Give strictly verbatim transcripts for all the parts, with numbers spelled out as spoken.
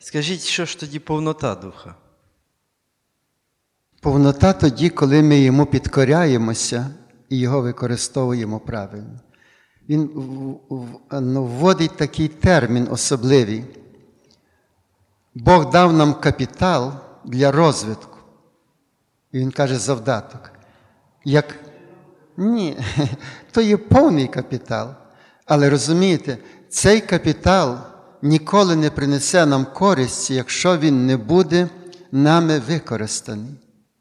Скажіть, що ж тоді повнота духа? Повнота тоді, коли ми йому підкоряємося і його використовуємо правильно. Він ну, вводить такий термін особливий. Бог дав нам капітал для розвитку. І він каже завдаток. Як... Ні, то є повний капітал. Але розумієте, цей капітал ніколи не принесе нам користі, якщо він не буде нами використаний.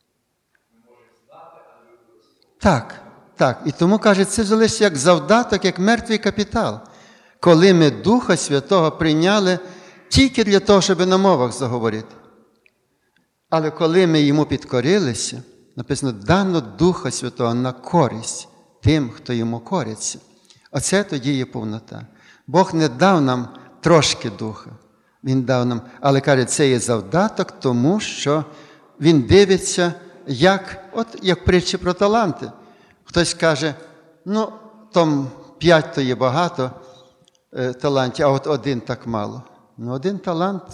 Так, так. І тому, каже, це залишиться як завдаток, як мертвий капітал. Коли ми Духа Святого прийняли тільки для того, щоб на мовах заговорити. Але коли ми йому підкорилися, написано, дано Духа Святого на користь тим, хто йому кориться. Оце тоді є повнота. Бог не дав нам трошки Духа. Він дав нам, але каже, це є завдаток, тому що він дивиться, як, от як притчі про таланти. Хтось каже, ну, там п'ять то є багато е, талантів, а от один так мало. Ну, один талант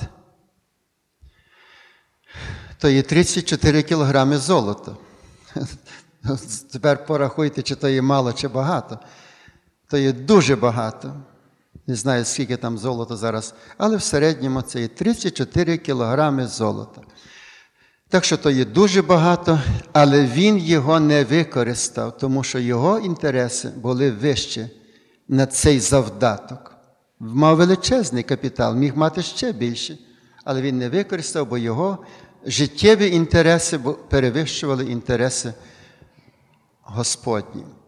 то є тридцять чотири кілограми золота. Тепер порахуйте, чи то є мало, чи багато. То є дуже багато. Не знаю, скільки там золота зараз, але в середньому це є тридцять чотири кілограми золота. Так що то є дуже багато, але він його не використав, тому що його інтереси були вищі на цей завдаток. Мав величезний капітал, міг мати ще більше, але він не використав, бо його життєві інтереси перевищували інтереси Господні.